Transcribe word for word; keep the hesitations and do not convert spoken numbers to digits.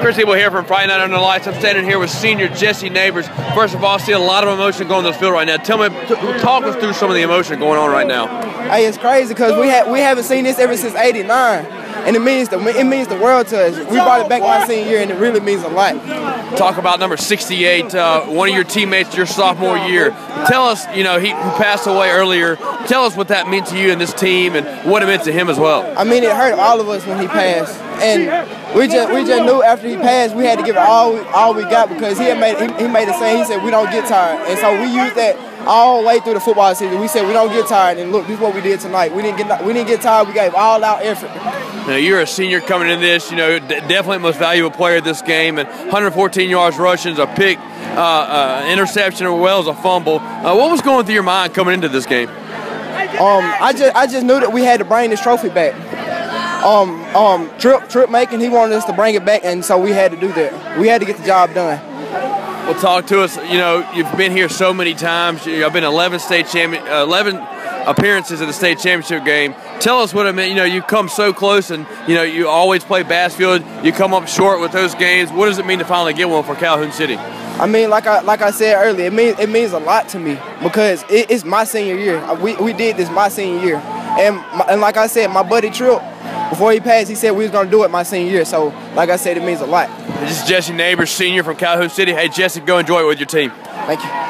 Chris Abel here from Friday Night Under the Lights. I'm standing here with senior Jesse Neighbors. First of all, I see a lot of emotion going on this field right now. Tell me, talk us through some of the emotion going on right now. Hey, it's crazy because we ha we haven't seen this ever since eighty-nine, and it means the it means the world to us. We brought it back my senior year, and it really means a lot. Talk about number sixty-eight, uh, one of your teammates your sophomore year. Tell us, you know, he who passed away earlier. Tell us what that meant to you and this team, and what it meant to him as well. I mean, it hurt all of us when he passed, and we just we just knew after he passed we had to give it all all we got because he had made he, he made it saying he said we don't get tired, and so we used that all the way through the football season. We said we don't get tired, and look, this is what we did tonight. We didn't get we didn't get tired. We gave all out effort. Now, you're a senior coming in this, you know, definitely the most valuable player of this game, and one hundred fourteen yards rushing, a pick, uh, uh, interception, as well as a fumble. Uh, what was going through your mind coming into this game? Um, I just I just knew that we had to bring this trophy back. Um, um, trip trip making, he wanted us to bring it back, and so we had to do that. We had to get the job done. Well, talk to us. You know, you've been here so many times. I've been eleven state champion, eleven appearances at the state championship game. Tell us what it meant. You know, you come so close, and you know you always play Bassfield. You come up short with those games. What does it mean to finally get one for Calhoun City? I mean, like I like I said earlier, it means it means a lot to me because it, it's my senior year. We we did this my senior year, and my, and like I said, my buddy Tripp, before he passed, he said we was gonna do it my senior year. So, like I said, it means a lot. This is Jesse Neighbors, senior from Calhoun City. Hey, Jesse, go enjoy it with your team. Thank you.